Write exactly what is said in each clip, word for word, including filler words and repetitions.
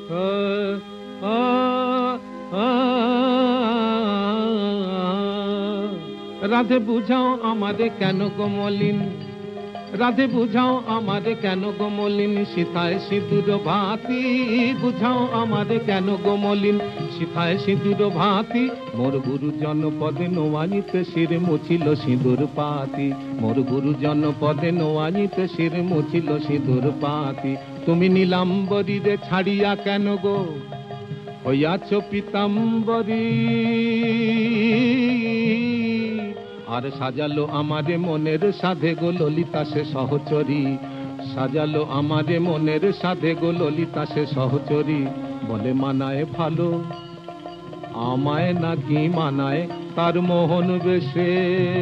রাধে বুঝাও আমারে কেন গো মলিন, রাধে বুঝাও আমারে কেন গো মলিন, সীতায় সিঁদুর ভাতি বুঝাও আমারে কেন গো মলিন, সীতায় সিঁদুর ভাতি। মোর গুরু জনপদে নোয়ানিতে শির মুছিল সিঁদুর পাতি, মোর গুরু জনপদে নোয়ানিতে শির মুছিল সিঁদুর পাতি। তুমি নীলাম্বরী রে ছাড়িয়া কেন গো হইয়াছ পীতাম্বরী, আর সাজালো আমারে মনের সাধে গো ললিতা সে সহচরী, সাজালো আমারে মনের সাধে গো ললিতা সে সহচরী। বলে মানায় ভালো আমায় নাকি মানায় তার মোহন বেশে,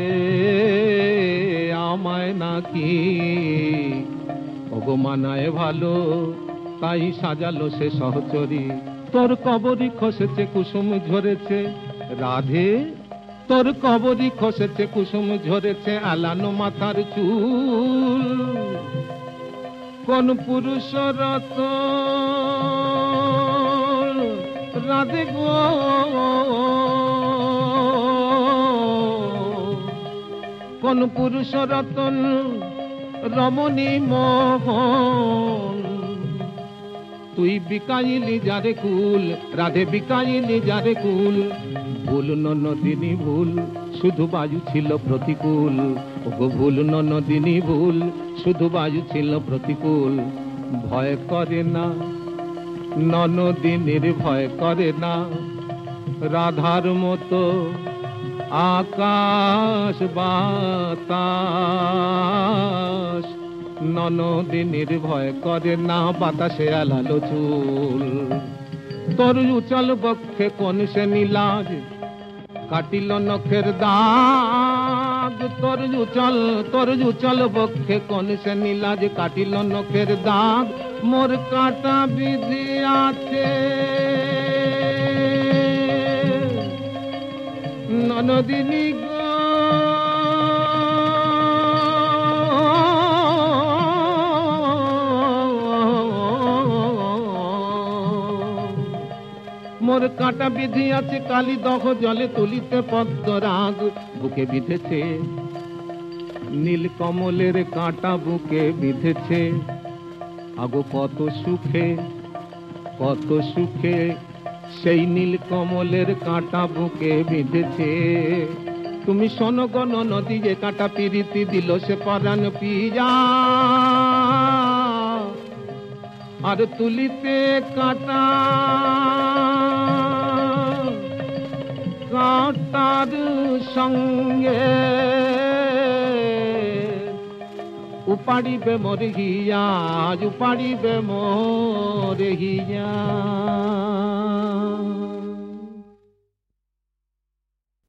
আমায় নাকি ওগো মানায় ভালো তাই সাজালো সে সহচরী। তোর কবরী খসেছে কুসুম ঝরেছে রাধে, তোর কবরী খসেছে কুসুম ঝরেছে আলানো মাথার চুল। কোন পুরুষ রত রাধে গো, কোন পুরুষ রতন রমণী মোহন, তুই বিকাইলি যারে কুল রাধে বিকাইলি যারে কুল। ভুল ননদিনী ভুল শুধু বায়ু ছিল প্রতিকূল, ওগো ভুল ননদিনী ভুল শুধু বায়ু ছিল প্রতিকূল। ভয় করে না ননদিনীর ভয় করে না, রাধার মতো আকাশ বাতাস, ননদিনীর ভয় করে না বাতাসে আলালো চুল। তোর উচল বক্ষে কোন সে নীলাজ কাটিল নখের দাগ, তোর উচল তোর উচল বক্ষে কোন সে নীলাজ কাটিল নখের দাগ। মোর কাটা বিধি আছে ননদিনী গো, মোর কাটা বিধি আছে কালি দহ জলে তুলিতে পদ্ম রাগ। বুকে বিঁধেছে নীল কমলের কাঁটা বুকে বিঁধেছে, আগো কত সুখে কত সুখে সেই নীল কমলের কাঁটা বুকে বিঁধেছে। তুমি শোনো গো নদী যে কাঁটা পিরিতি দিল সে পরাণ পিয়া, আর তুলিতে কাঁটা কাঁটার সঙ্গে উপাড়িবে মোর হিয়া, উপাড়িবে মোর হিয়া।